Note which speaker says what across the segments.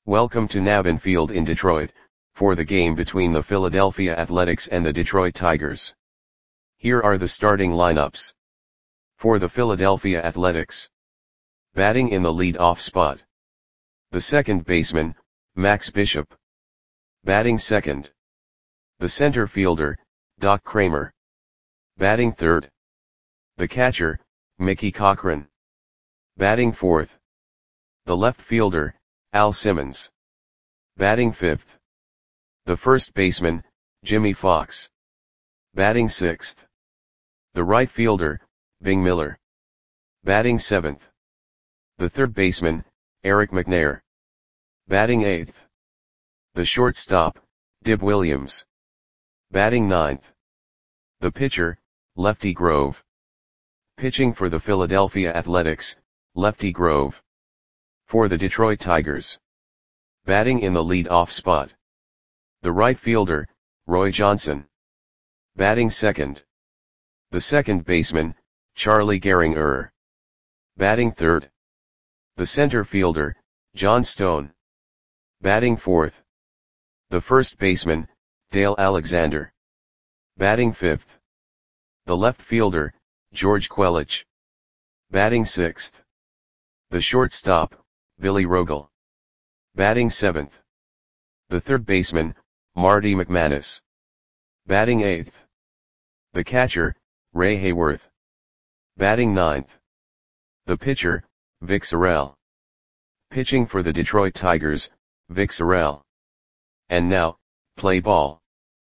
Speaker 1: Welcome to Navin Field in Detroit, for the game between the Philadelphia Athletics and the Detroit Tigers. Here are the starting lineups. For the Philadelphia Athletics. Batting in the lead-off spot. The second baseman, Max Bishop. Batting second. The center fielder, Doc Cramer. Batting third. The catcher, Mickey Cochrane. Batting fourth. The left fielder, Al Simmons. Batting fifth. The first baseman, Jimmy Fox. Batting sixth. The right fielder, Bing Miller. Batting seventh. The third baseman, Eric McNair. Batting eighth. The shortstop, Dib Williams. Batting ninth. The pitcher, Lefty Grove. Pitching for the Philadelphia Athletics, Lefty Grove. For the Detroit Tigers. Batting in the lead-off spot. The right fielder, Roy Johnson. Batting second. The second baseman, Charlie Gehringer. Batting third. The center fielder, John Stone. Batting fourth. The first baseman, Dale Alexander. Batting fifth. The left fielder, George Quelich. Batting sixth. The shortstop, Billy Rogel. Batting seventh. The third baseman, Marty McManus. Batting eighth. The catcher, Ray Hayworth. Batting ninth. The pitcher, Vic Sorrell. Pitching for the Detroit Tigers, Vic Sorrell. And now, play ball.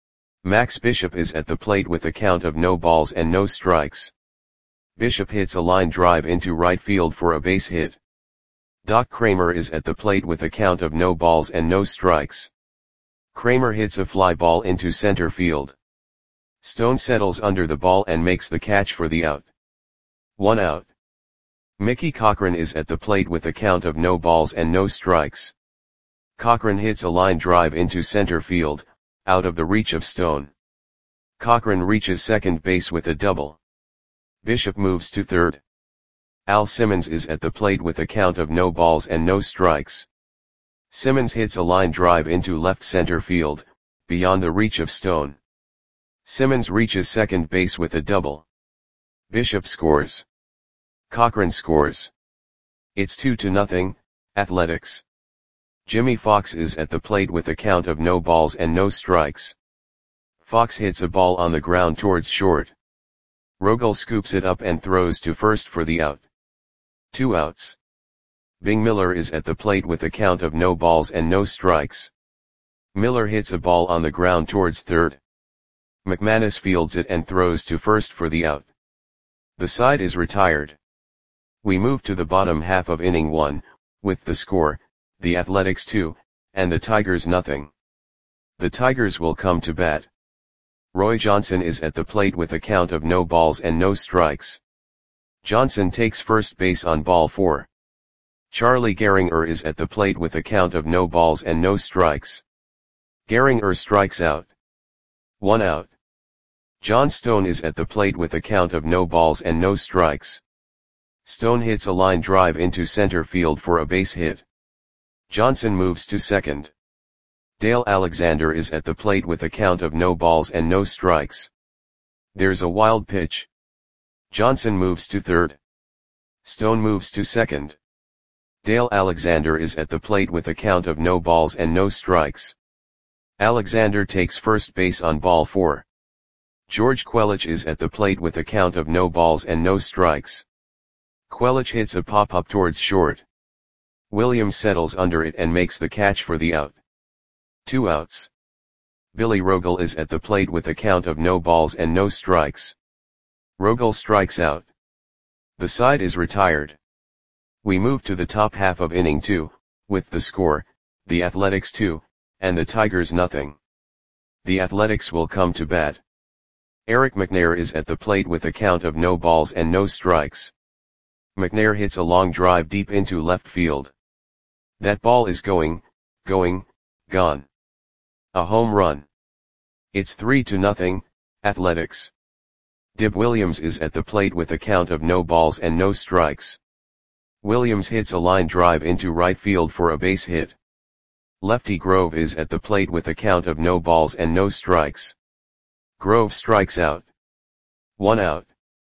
Speaker 1: Max Bishop is at the plate with a count of no balls and no strikes. Bishop hits a line drive into right field for a base hit. Doc Cramer is at the plate with a count of no balls and no strikes. Cramer hits a fly ball into center field. Stone settles under the ball and makes the catch for the out. 1 out. Mickey Cochrane is at the plate with a count of no balls and no strikes. Cochrane hits a line drive into center field, out of the reach of Stone. Cochrane reaches second base with a double. Bishop moves to third. Al Simmons is at the plate with a count of no balls and no strikes. Simmons hits a line drive into left center field, beyond the reach of Stone. Simmons reaches second base with a double. Bishop scores. Cochrane scores. It's 2-0, Athletics. Jimmy Fox is at the plate with a count of no balls and no strikes. Fox hits a ball on the ground towards short. Rogel scoops it up and throws to first for the out. 2 outs. Bing Miller is at the plate with a count of no balls and no strikes. Miller hits a ball on the ground towards third. McManus fields it and throws to first for the out. The side is retired. We move to the bottom half of inning 1, with the score, the Athletics 2, and the Tigers nothing. The Tigers will come to bat. Roy Johnson is at the plate with a count of no balls and no strikes. Johnson takes first base on ball 4. Charlie Gehringer is at the plate with a count of no balls and no strikes. Gehringer strikes out. 1 out. John Stone is at the plate with a count of no balls and no strikes. Stone hits a line drive into center field for a base hit. Johnson moves to second. Dale Alexander is at the plate with a count of no balls and no strikes. There's a wild pitch. Johnson moves to third. Stone moves to second. Dale Alexander is at the plate with a count of no balls and no strikes. Alexander takes first base on ball 4. George Quelich is at the plate with a count of no balls and no strikes. Quelich hits a pop-up towards short. Williams settles under it and makes the catch for the out. 2 outs. Billy Rogel is at the plate with a count of no balls and no strikes. Rogel strikes out. The side is retired. We move to the top half of inning 2, with the score, the Athletics 2, and the Tigers nothing. The Athletics will come to bat. Eric McNair is at the plate with a count of no balls and no strikes. McNair hits a long drive deep into left field. That ball is gone. A home run. It's 3-0, Athletics. Dib Williams is at the plate with a count of no balls and no strikes. Williams hits a line drive into right field for a base hit. Lefty Grove is at the plate with a count of no balls and no strikes. Grove strikes out. 1 out.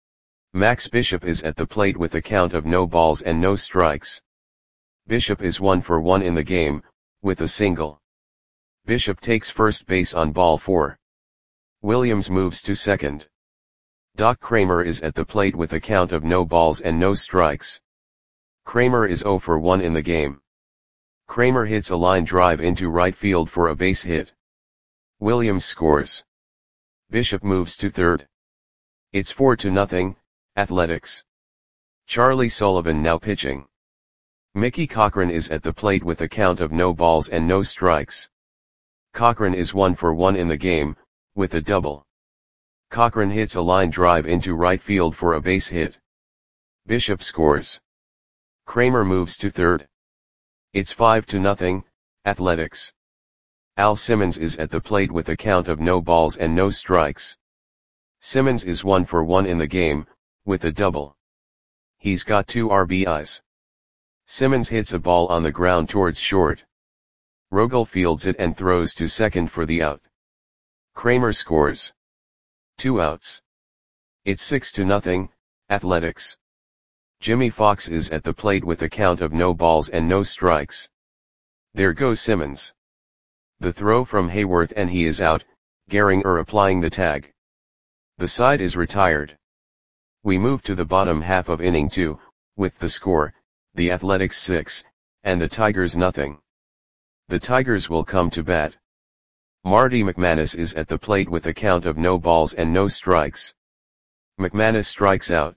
Speaker 1: Max Bishop is at the plate with a count of no balls and no strikes. Bishop is 1 for 1 in the game, with a single. Bishop takes first base on ball 4. Williams moves to second. Doc Kramer is at the plate with a count of no balls and no strikes. Kramer is 0 for 1 in the game. Kramer hits a line drive into right field for a base hit. Williams scores. Bishop moves to third. It's 4-0, Athletics. Charlie Sullivan now pitching. Mickey Cochran is at the plate with a count of no balls and no strikes. Cochran is 1 for 1 in the game, with a double. Cochran hits a line drive into right field for a base hit. Bishop scores. Kramer moves to third. It's 5-0, Athletics. Al Simmons is at the plate with a count of no balls and no strikes. Simmons is 1 for 1 in the game, with a double. He's got 2 RBIs. Simmons hits a ball on the ground towards short. Rogel fields it and throws to second for the out. Kramer scores. 2 outs. It's 6-0, Athletics. Jimmy Fox is at the plate with a count of no balls and no strikes. There goes Simmons. The throw from Hayworth and he is out, Gehringer applying the tag. The side is retired. We move to the bottom half of inning 2, with the score, the Athletics 6, and the Tigers 0. The Tigers will come to bat. Marty McManus is at the plate with a count of no balls and no strikes. McManus strikes out.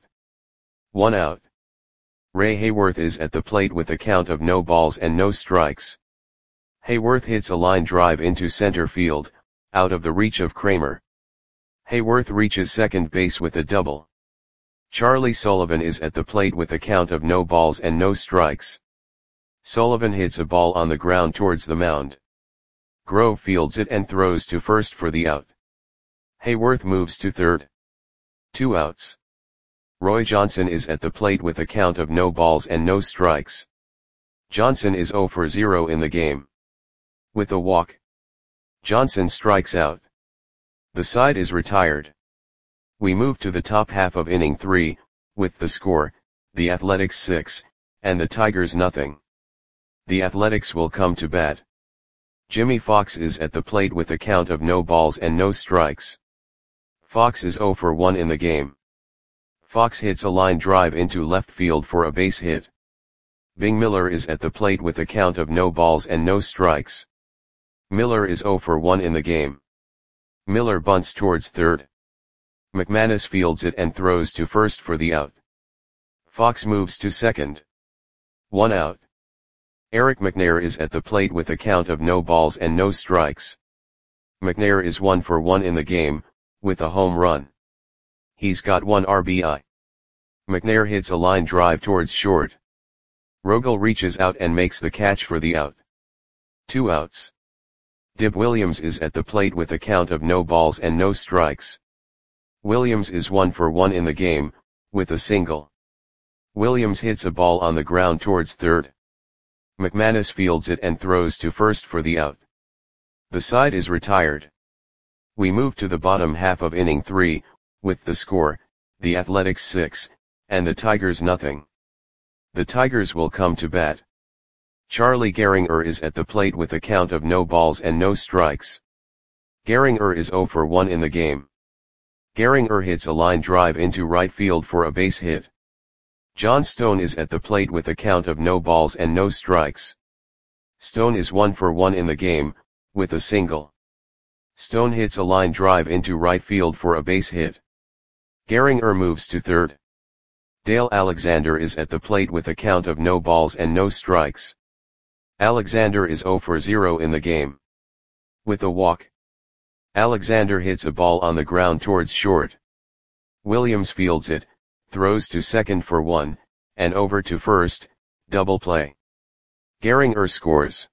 Speaker 1: 1 out. Ray Hayworth is at the plate with a count of no balls and no strikes. Hayworth hits a line drive into center field, out of the reach of Kramer. Hayworth reaches second base with a double. Charlie Sullivan is at the plate with a count of no balls and no strikes. Sullivan hits a ball on the ground towards the mound. Grove fields it and throws to first for the out. Hayworth moves to third. 2 outs. Roy Johnson is at the plate with a count of no balls and no strikes. Johnson is 0 for 0 in the game. With a walk. Johnson strikes out. The side is retired. We move to the top half of inning 3, with the score, the Athletics 6, and the Tigers 0. The Athletics will come to bat. Jimmy Fox is at the plate with a count of no balls and no strikes. Fox is 0 for 1 in the game. Fox hits a line drive into left field for a base hit. Bing Miller is at the plate with a count of no balls and no strikes. Miller is 0 for 1 in the game. Miller bunts towards third. McManus fields it and throws to first for the out. Fox moves to second. 1 out. Eric McNair is at the plate with a count of no balls and no strikes. McNair is 1 for 1 in the game, with a home run. He's got 1 RBI. McNair hits a line drive towards short. Rogel reaches out and makes the catch for the out. 2 outs. Dib Williams is at the plate with a count of no balls and no strikes. Williams is 1 for 1 in the game, with a single. Williams hits a ball on the ground towards third. McManus fields it and throws to first for the out. The side is retired. We move to the bottom half of inning 3, with the score, the Athletics 6, and the Tigers 0. The Tigers will come to bat. Charlie Gehringer is at the plate with a count of no balls and no strikes. Gehringer is 0 for 1 in the game. Gehringer hits a line drive into right field for a base hit. John Stone is at the plate with a count of no balls and no strikes. Stone is 1 for 1 in the game, with a single. Stone hits a line drive into right field for a base hit. Gehringer moves to third. Dale Alexander is at the plate with a count of no balls and no strikes. Alexander is 0 for 0 in the game. With a walk. Alexander hits a ball on the ground towards short. Williams fields it, throws to second for 1, and over to first, double play. Gehringer scores.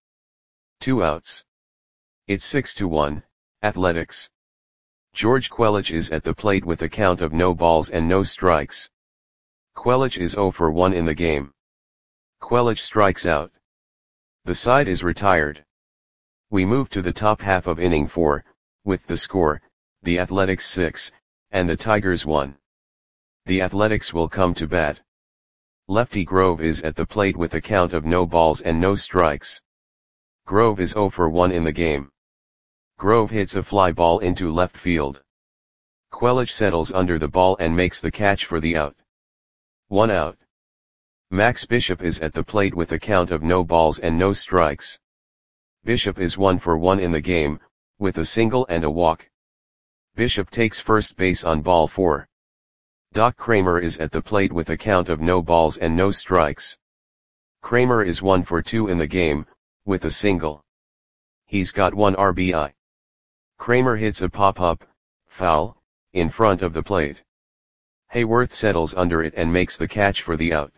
Speaker 1: 2 outs. It's 6-1, Athletics. George Quelich is at the plate with a count of no balls and no strikes. Quelich is 0 for 1 in the game. Quelich strikes out. The side is retired. We move to the top half of inning 4, with the score, the Athletics 6, and the Tigers 1. The Athletics will come to bat. Lefty Grove is at the plate with a count of no balls and no strikes. Grove is 0 for 1 in the game. Grove hits a fly ball into left field. Quelich settles under the ball and makes the catch for the out. 1 out. Max Bishop is at the plate with a count of no balls and no strikes. Bishop is 1 for 1 in the game, with a single and a walk. Bishop takes first base on ball 4. Doc Kramer is at the plate with a count of no balls and no strikes. Kramer is 1 for 2 in the game, with a single. He's got 1 RBI. Kramer hits a pop-up, foul, in front of the plate. Hayworth settles under it and makes the catch for the out.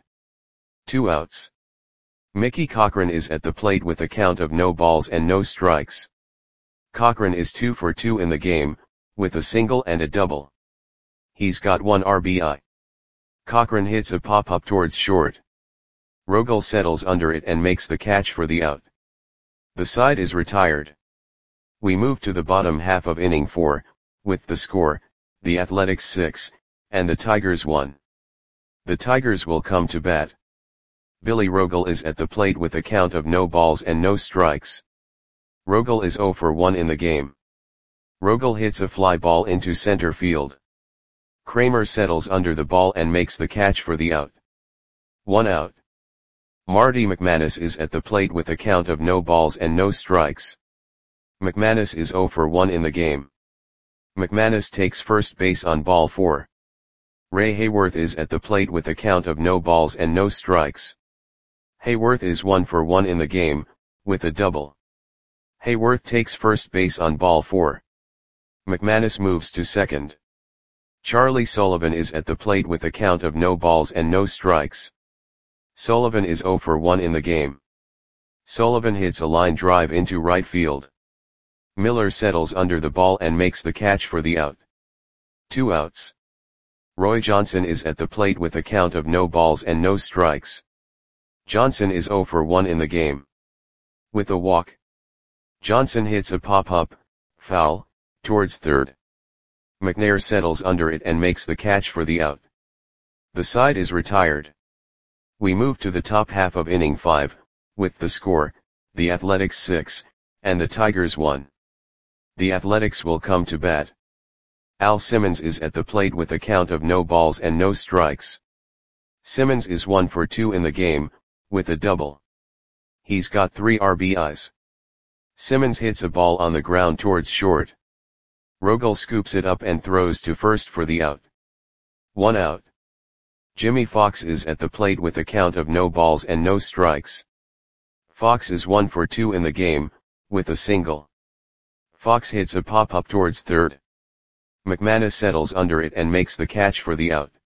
Speaker 1: 2 outs. Mickey Cochran is at the plate with a count of no balls and no strikes. Cochran is 2 for 2 in the game, with a single and a double. He's got 1 RBI. Cochran hits a pop-up towards short. Rogel settles under it and makes the catch for the out. The side is retired. We move to the bottom half of inning 4, with the score, the Athletics 6, and the Tigers 1. The Tigers will come to bat. Billy Rogel is at the plate with a count of no balls and no strikes. Rogel is 0 for 1 in the game. Rogel hits a fly ball into center field. Kramer settles under the ball and makes the catch for the out. 1 out. Marty McManus is at the plate with a count of no balls and no strikes. McManus is 0 for 1 in the game. McManus takes first base on ball 4. Ray Hayworth is at the plate with a count of no balls and no strikes. Hayworth is 1 for 1 in the game, with a double. Hayworth takes first base on ball 4. McManus moves to second. Charlie Sullivan is at the plate with a count of no balls and no strikes. Sullivan is 0 for 1 in the game. Sullivan hits a line drive into right field. Miller settles under the ball and makes the catch for the out. 2 outs. Roy Johnson is at the plate with a count of no balls and no strikes. Johnson is 0 for 1 in the game. With a walk. Johnson hits a pop-up, foul, towards third. McNair settles under it and makes the catch for the out. The side is retired. We move to the top half of inning 5, with the score, the Athletics 6, and the Tigers 1. The Athletics will come to bat. Al Simmons is at the plate with a count of no balls and no strikes. Simmons is 1 for 2 in the game, with a double. He's got 3 RBIs. Simmons hits a ball on the ground towards short. Rogel scoops it up and throws to first for the out. 1 out. Jimmy Fox is at the plate with a count of no balls and no strikes. Fox is 1 for 2 in the game, with a single. Fox hits a pop-up towards third. McManus settles under it and makes the catch for the out.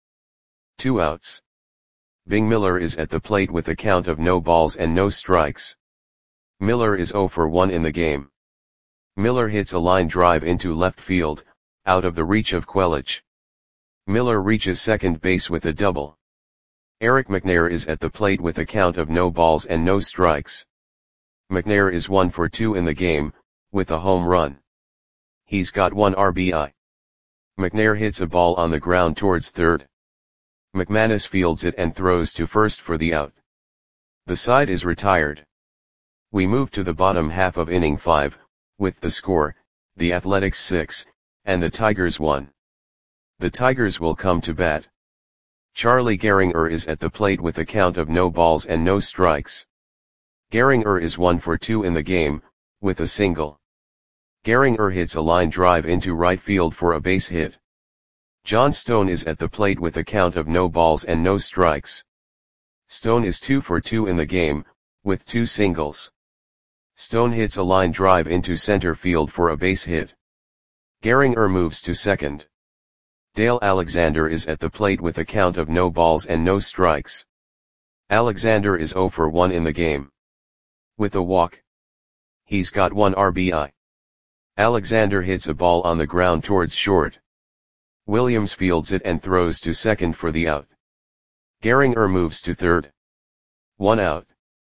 Speaker 1: 2 outs. Bing Miller is at the plate with a count of no balls and no strikes. Miller is 0 for 1 in the game. Miller hits a line drive into left field, out of the reach of Quelich. Miller reaches second base with a double. Eric McNair is at the plate with a count of no balls and no strikes. McNair is 1 for 2 in the game, with a home run. He's got 1 RBI. McNair hits a ball on the ground towards third. McManus fields it and throws to first for the out. The side is retired. We move to the bottom half of inning 5, with the score, the Athletics 6, and the Tigers 1. The Tigers will come to bat. Charlie Gehringer is at the plate with a count of no balls and no strikes. Gehringer is 1 for 2 in the game, with a single. Gehringer hits a line drive into right field for a base hit. John Stone is at the plate with a count of no balls and no strikes. Stone is 2 for 2 in the game, with 2 singles. Stone hits a line drive into center field for a base hit. Gehringer moves to second. Dale Alexander is at the plate with a count of no balls and no strikes. Alexander is 0 for 1 in the game. With a walk. He's got 1 RBI. Alexander hits a ball on the ground towards short. Williams fields it and throws to second for the out. Gehringer moves to third. 1 out.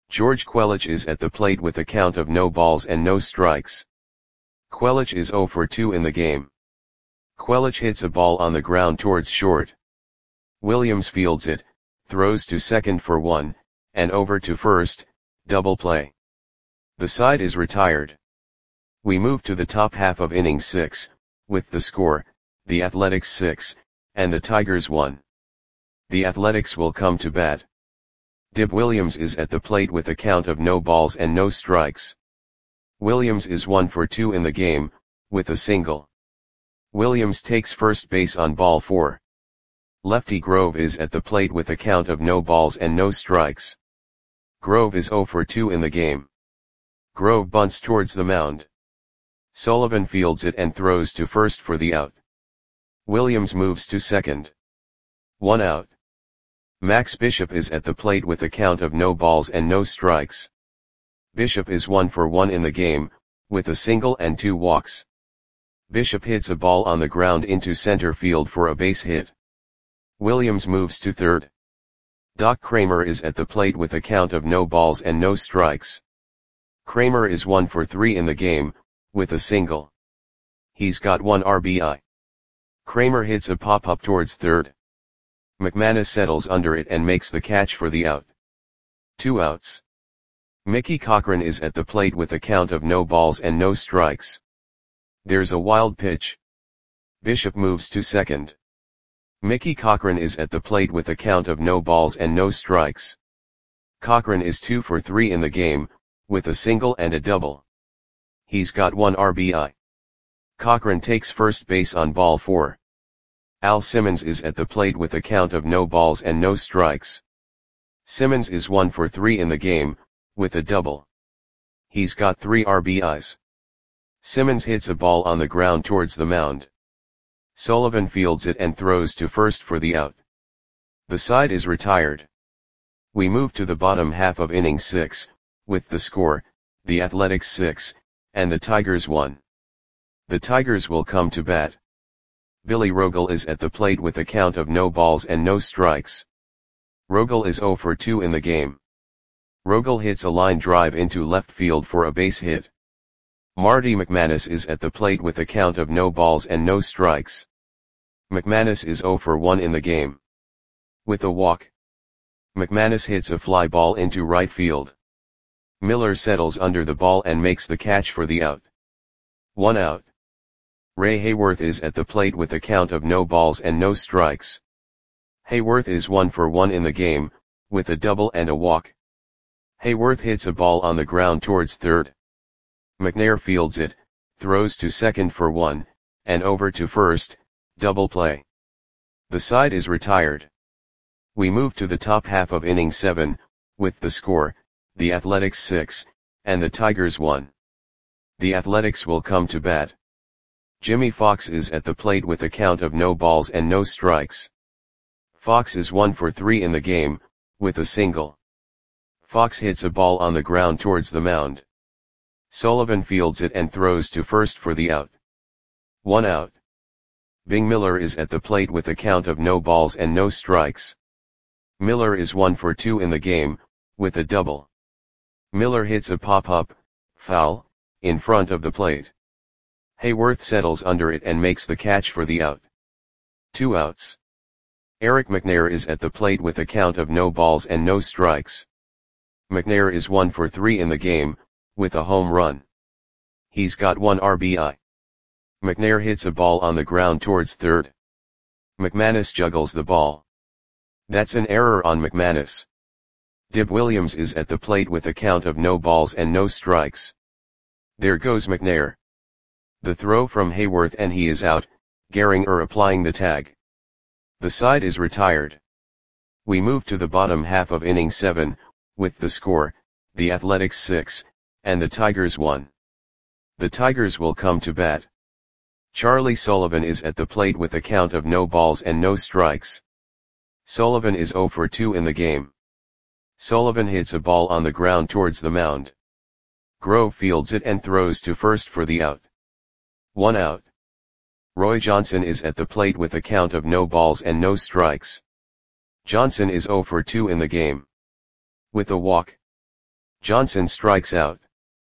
Speaker 1: George Quelich is at the plate with a count of no balls and no strikes. Quelich is 0 for 2 in the game. Quelich hits a ball on the ground towards short. Williams fields it, throws to second for 1, and over to first, double play. The side is retired. We move to the top half of inning 6, with the score, the Athletics 6, and the Tigers 1. The Athletics will come to bat. Dib Williams is at the plate with a count of no balls and no strikes. Williams is 1 for 2 in the game, with a single. Williams takes first base on ball 4. Lefty Grove is at the plate with a count of no balls and no strikes. Grove is 0 for 2 in the game. Grove bunts towards the mound. Sullivan fields it and throws to first for the out. Williams moves to second. 1 out. Max Bishop is at the plate with a count of no balls and no strikes. Bishop is 1 for 1 in the game, with a single and 2 walks. Bishop hits a ball on the ground into center field for a base hit. Williams moves to third. Doc Kramer is at the plate with a count of no balls and no strikes. Kramer is 1 for 3 in the game, with a single. He's got 1 RBI. Kramer hits a pop-up towards third. McManus settles under it and makes the catch for the out. 2 outs. Mickey Cochran is at the plate with a count of no balls and no strikes. There's a wild pitch. Bishop moves to second. Mickey Cochran is at the plate with a count of no balls and no strikes. Cochran is 2 for 3 in the game, with a single and a double. He's got 1 RBI. Cochran takes first base on ball 4. Al Simmons is at the plate with a count of no balls and no strikes. Simmons is 1 for 3 in the game, with a double. He's got 3 RBIs. Simmons hits a ball on the ground towards the mound. Sullivan fields it and throws to first for the out. The side is retired. We move to the bottom half of inning 6, with the score, the Athletics 6, and the Tigers 1. The Tigers will come to bat. Billy Rogel is at the plate with a count of no balls and no strikes. Rogel is 0 for 2 in the game. Rogel hits a line drive into left field for a base hit. Marty McManus is at the plate with a count of no balls and no strikes. McManus is 0 for 1 in the game. With a walk. McManus hits a fly ball into right field. Miller settles under the ball and makes the catch for the out. 1 out. Ray Hayworth is at the plate with a count of no balls and no strikes. Hayworth is 1 for 1 in the game, with a double and a walk. Hayworth hits a ball on the ground towards third. McNair fields it, throws to second for 1, and over to first, double play. The side is retired. We move to the top half of inning 7, with the score, the Athletics 6, and the Tigers 1. The Athletics will come to bat. Jimmy Fox is at the plate with a count of no balls and no strikes. Fox is 1 for 3 in the game, with a single. Fox hits a ball on the ground towards the mound. Sullivan fields it and throws to first for the out. 1 out. Bing Miller is at the plate with a count of no balls and no strikes. Miller is 1 for 2 in the game, with a double. Miller hits a pop-up, foul, in front of the plate. Hayworth settles under it and makes the catch for the out. 2 outs. Eric McNair is at the plate with a count of no balls and no strikes. McNair is 1 for 3 in the game, with a home run. He's got 1 RBI. McNair hits a ball on the ground towards third. McManus juggles the ball. That's an error on McManus. Dib Williams is at the plate with a count of no balls and no strikes. There goes McNair. The throw from Hayworth and he is out, Gehringer applying the tag. The side is retired. We move to the bottom half of inning 7, with the score, the Athletics 6, and the Tigers 1. The Tigers will come to bat. Charlie Sullivan is at the plate with a count of no balls and no strikes. Sullivan is 0 for 2 in the game. Sullivan hits a ball on the ground towards the mound. Grove fields it and throws to first for the out. 1 out. Roy Johnson is at the plate with a count of no balls and no strikes. Johnson is 0 for 2 in the game. With a walk. Johnson strikes out.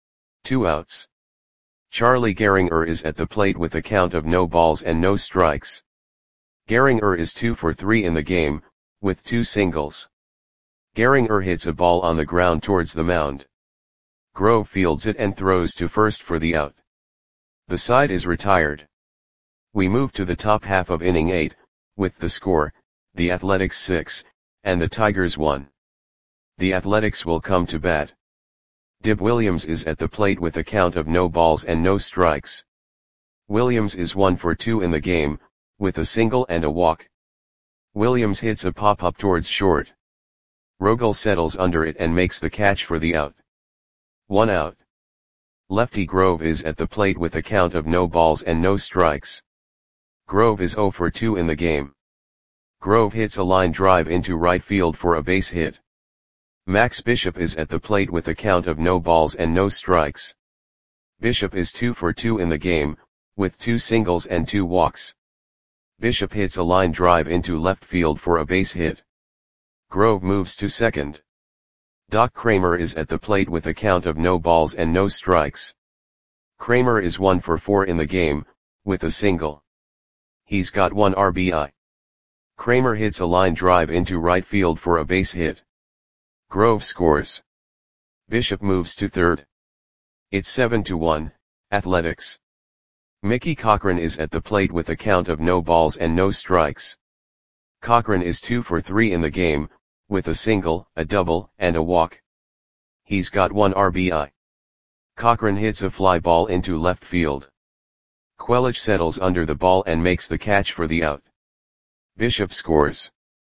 Speaker 1: 2 outs. Charlie Gehringer is at the plate with a count of no balls and no strikes. Gehringer is 2 for 3 in the game, with 2 singles. Gehringer hits a ball on the ground towards the mound. Grove fields it and throws to first for the out. The side is retired. We move to the top half of inning 8, with the score, the Athletics 6, and the Tigers 1. The Athletics will come to bat. Dib Williams is at the plate with a count of no balls and no strikes. Williams is 1 for 2 in the game, with a single and a walk. Williams hits a pop-up towards short. Rogel settles under it and makes the catch for the out. 1 out. Lefty Grove is at the plate with a count of no balls and no strikes. Grove is 0 for 2 in the game. Grove hits a line drive into right field for a base hit. Max Bishop is at the plate with a count of no balls and no strikes. Bishop is 2 for 2 in the game, with 2 singles and 2 walks. Bishop hits a line drive into left field for a base hit. Grove moves to second. Doc Kramer is at the plate with a count of no balls and no strikes. Kramer is 1 for 4 in the game, with a single. He's got 1 RBI. Kramer hits a line drive into right field for a base hit. Grove scores. Bishop moves to third. It's 7-1, Athletics. Mickey Cochran is at the plate with a count of no balls and no strikes. Cochran is 2 for 3 in the game, with a single, a double, and a walk. He's got 1 RBI. Cochran hits a fly ball into left field. Quelich settles under the ball and makes the catch for the out. Bishop scores.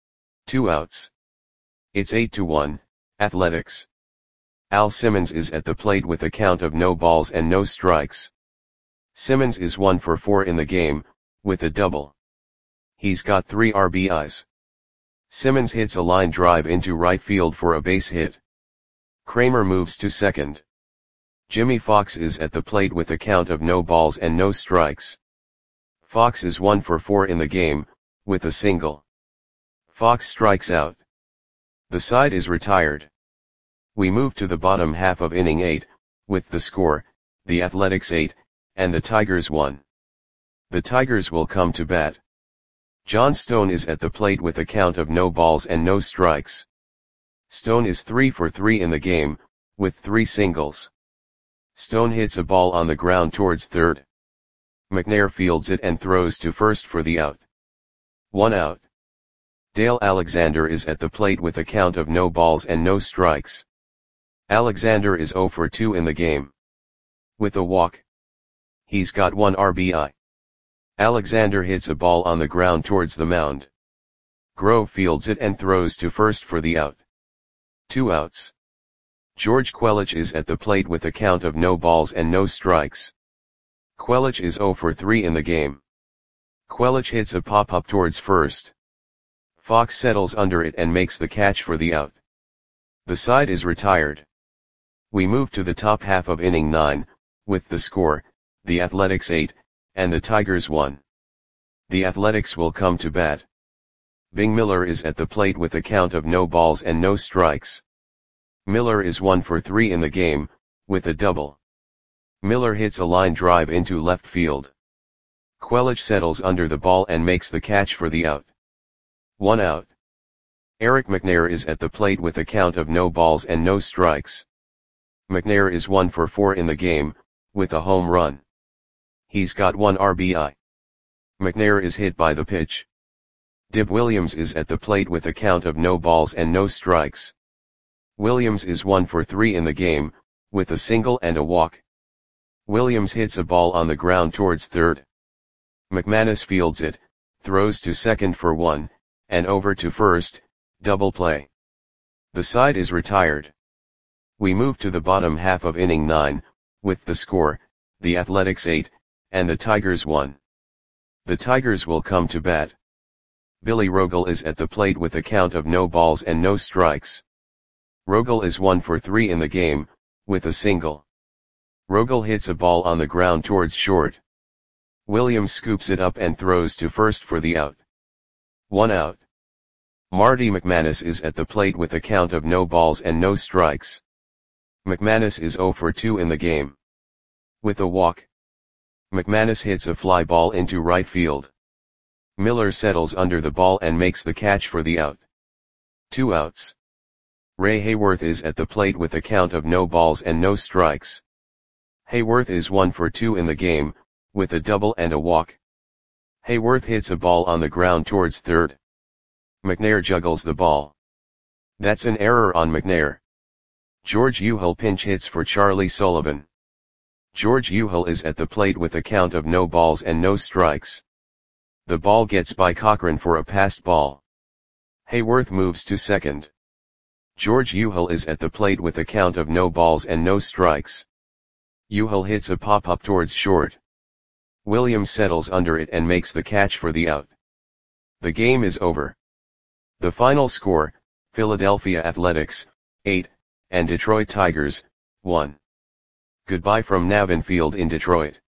Speaker 1: 2 outs. It's 8-1, Athletics. Al Simmons is at the plate with a count of no balls and no strikes. Simmons is 1 for 4 in the game, with a double. He's got 3 RBIs. Simmons hits a line drive into right field for a base hit. Kramer moves to second. Jimmy Fox is at the plate with a count of no balls and no strikes. Fox is 1 for 4 in the game, with a single. Fox strikes out. The side is retired. We move to the bottom half of inning 8, with the score, the Athletics 8, and the Tigers 1. The Tigers will come to bat. John Stone is at the plate with a count of no balls and no strikes. Stone is 3 for 3 in the game, with 3 singles. Stone hits a ball on the ground towards third. McNair fields it and throws to first for the out. 1 out. Dale Alexander is at the plate with a count of no balls and no strikes. Alexander is 0 for 2 in the game. With a walk. He's got 1 RBI. Alexander hits a ball on the ground towards the mound. Grove fields it and throws to first for the out. 2 outs. George Quelich is at the plate with a count of no balls and no strikes. Quelich is 0 for 3 in the game. Quelich hits a pop-up towards first. Fox settles under it and makes the catch for the out. The side is retired. We move to the top half of inning 9, with the score, the Athletics 8, and the Tigers 1. The Athletics will come to bat. Bing Miller is at the plate with a count of no balls and no strikes. Miller is 1 for 3 in the game, with a double. Miller hits a line drive into left field. Quelich settles under the ball and makes the catch for the out. 1 out. Eric McNair is at the plate with a count of no balls and no strikes. McNair is 1 for 4 in the game, with a home run. He's got 1 RBI. McNair is hit by the pitch. Dib Williams is at the plate with a count of no balls and no strikes. Williams is 1 for 3 in the game, with a single and a walk. Williams hits a ball on the ground towards third. McManus fields it, throws to second for 1, and over to first, double play. The side is retired. We move to the bottom half of inning 9, with the score, the Athletics 8, and the Tigers 1. The Tigers will come to bat. Billy Rogel is at the plate with a count of no balls and no strikes. Rogel is 1 for 3 in the game, with a single. Rogel hits a ball on the ground towards short. Williams scoops it up and throws to first for the out. 1 out. Marty McManus is at the plate with a count of no balls and no strikes. McManus is 0 for 2 in the game. With a walk, McManus hits a fly ball into right field. Miller settles under the ball and makes the catch for the out. 2 outs. Ray Hayworth is at the plate with a count of no balls and no strikes. Hayworth is 1 for 2 in the game, with a double and a walk. Hayworth hits a ball on the ground towards third. McNair juggles the ball. That's an error on McNair. George Uhill pinch hits for Charlie Sullivan. George Uhill is at the plate with a count of no balls and no strikes. The ball gets by Cochran for a passed ball. Hayworth moves to second. George Uhill is at the plate with a count of no balls and no strikes. Uhill hits a pop-up towards short. Williams settles under it and makes the catch for the out. The game is over. The final score, Philadelphia Athletics, 8, and Detroit Tigers, 1. Goodbye from Navin Field in Detroit.